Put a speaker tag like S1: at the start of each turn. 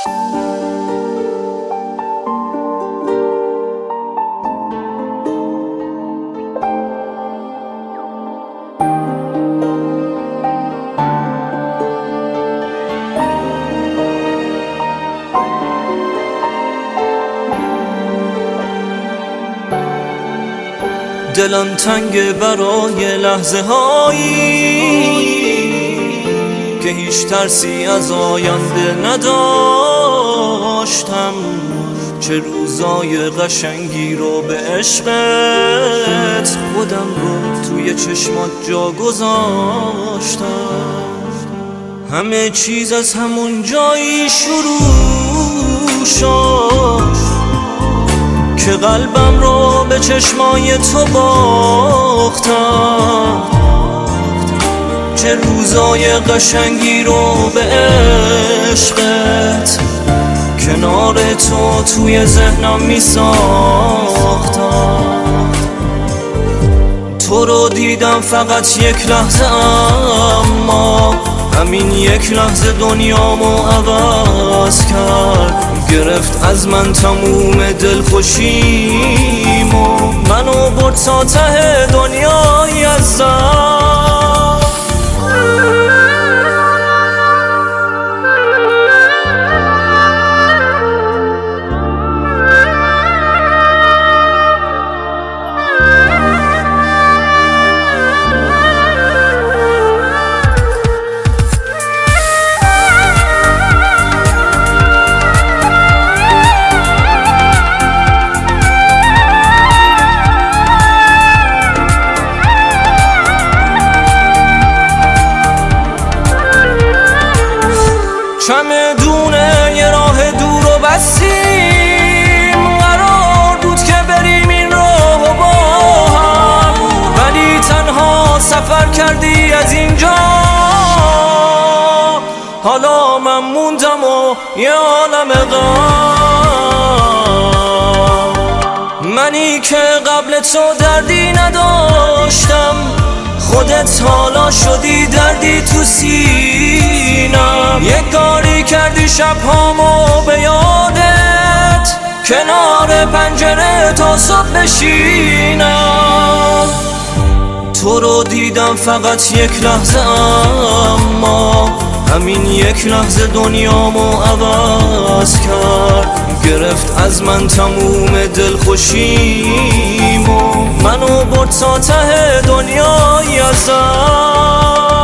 S1: دلم تنگ برای لحظه هایی که هیچ ترسی از آینده نداشتم. چه روزای قشنگی رو به عشقت خودم رو توی چشمات جا گذاشتم. همه چیز از همون جایی شروع شد که قلبم رو به چشمای تو باختم. چه روزای قشنگی رو به عشقت کنار تو توی ذهنم می ساختم. تو رو دیدم فقط یک لحظه، اما همین یک لحظه دنیامو عوض کرد. گرفت از من تموم دلخوشیمو، منو برد تا ته دنیای عزیزم. چمدونه یه راه دور و بستیم، قرار بود که بریم این راه و با هم، ولی تنها سفر کردی از اینجا. حالا من موندم و یه عالم غم. منی که قبل تو دردی نداشتم، خودت حالا شدی دردی تو سینم. یک کاری کردی شبهامو به یادت، کنار پنجره تا صبح بشینم. تو رو دیدم فقط یک لحظه، اما همین یک لحظه دنیامو عوض کرد. گرفت از من تموم دلخوشیمو، منو برد تا ته دنیای عزیزم.